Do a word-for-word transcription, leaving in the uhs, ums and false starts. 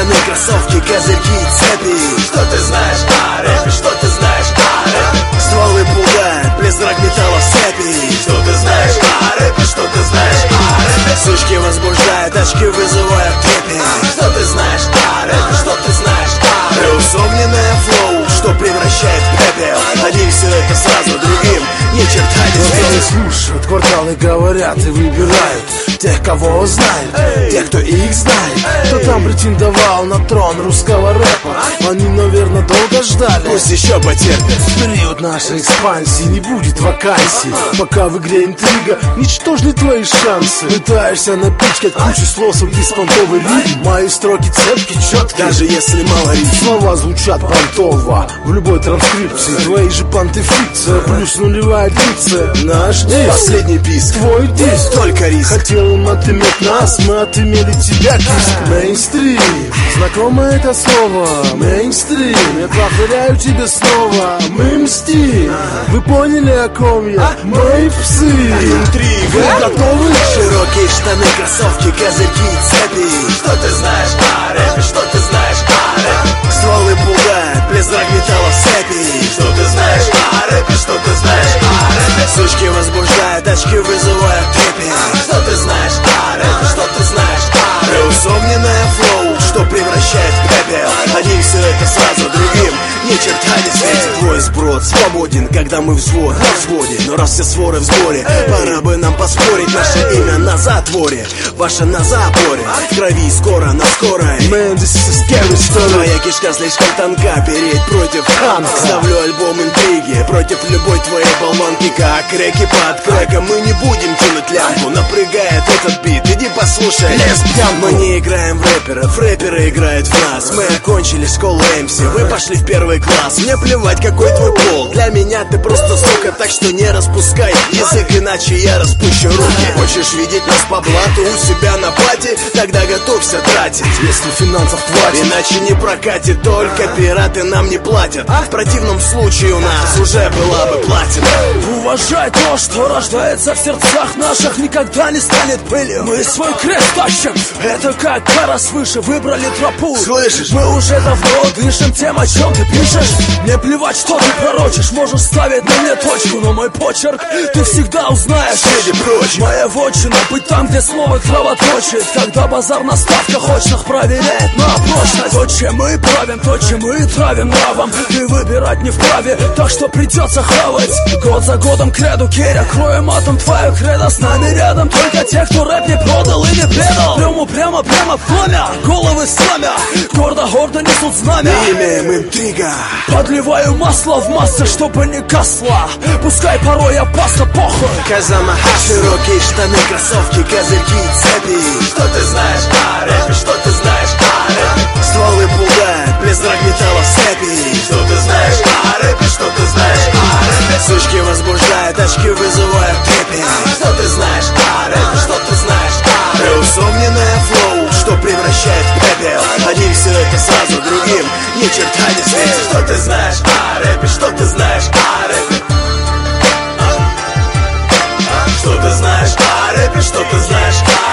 штаны, кроссовки, козырьки, цепи. Что ты знаешь о рэпе, что ты знаешь о рэпе? Стволы пугают, близрак металла в цепи. Что ты знаешь о рэпе, что ты знаешь о рэпе? Сучки возбуждают, очки вызывают трепет. Что ты знаешь о рэпе, что ты знаешь о рэпе? Преусомненное флоу, что превращает в пепел. Одним все это сразу, другим ни черта не Кварталы светит. слушают, кварталы говорят и выбирают тех, кого знают, тех, кто их знает. Кто там претендовал на трон русского рэпа. Они, наверное, долго ждали. Пусть еще потерпят. В период нашей экспансии не будет вакансий. Пока в игре интрига, ничтожны твои шансы. Пытаешься напичкать кучу слов в беспонтовый ритм. Мои строки цепки, четкие, Даже если мало рифм. слова звучат понтово в любой транскрипции. Твои же понты фикция, плюс нулевая дикция. Наш диск, Последний писк, твой диск. только риск. Хотел им отыметь нас, мы отымели тебя, диск. Мейнстрим, знакомо это слово. Мейнстрим, я повторяю тебе снова. Мы мстим, вы поняли, о ком я? Мои псы. Интрига. Вы готовы? Широкие штаны, кроссовки, козырьки, цепи. Что ты знаешь о рэпе, что ты знаешь о рэпе? Стволы пугают, близрак металла в цепи. Что ты знаешь о рэпе, что ты знаешь о рэпе? Сучки возбуждают, очки вызывают трепет. Что ты знаешь о рэпе, что ты знаешь о рэпе? Преусомненное флоу, что превращает в пепел. Одним все это сразу, другим ни черта не светит. Твой сброд свободен, когда мы взвод на взводе. Но раз все своры в сборе, пора бы нам поспорить. Наше имя на затворе, ваше на запоре. В крови скоро, на скорой. Man, this is a scary story. Твоя кишка слишком тонка, переть против ханка. Ставлю альбом интриги против любой твоей болванки. Как реки под крэком, мы не будем тянуть лямку. Напрягает этот бит, иди послушай. Мы не играем в рэперов, рэперы играют в нас. Мы окончили школу эм си, вы пошли в первый класс. Мне плевать, какой твой пол, для меня ты просто сука. Так что не распускай язык, иначе я распущу руки. Хочешь видеть нас по блату у себя на пати? Тогда готовься тратить, Если финансов хватит. иначе не прокатит. Только пираты нам не платят. В противном случае у нас уже была бы платина. Уважай то, что рождается в сердцах наших, никогда не станет пылью. Мы свой крест тащим, это как гора свыше, выбрали тропу. Слышишь? Мы уже давно дышим тем, о чем ты пишешь. Мне плевать, что ты пророчишь, можешь ставить на мне точку, но мой почерк ты всегда узнаешь. Среди прочих. Моя вотчина быть там, где слово кровоточит. Когда базар на ставках очных проверяет на прочность. То, чем мы правим, то, чем мы травим нравом, ты выбирать не вправе, так что придется хавать. Год за годом креду керя, кроем атом твою кредо. С нами рядом только те, кто рэп не продал и не предал. Прямо, прямо, прямо пламя, головы сломя, гордо, гордо несут знамя. Имеем интрига. Подливаю масло в массы, чтобы не гасло. Пускай порой опасно, похуй. Казамаха, широкие штаны, кроссовки, козырьки, цепи. Что ты знаешь о рэпе, что ты знаешь о рэпе? Стволы пугают, близрак металла в цепи. Что ты знаешь о рэпе, что ты знаешь о рэпе? Сучки возбуждают, очки вызывают трепет. Что ты знаешь о рэпе, что ты знаешь о рэпе? Преусомненное флоу, что превращает в пепел. Одним все это сразу, другим ни черта не светит. Что ты знаешь о рэпе, что ты знаешь о рэпе? Что ты знаешь о рэпе, что ты знаешь о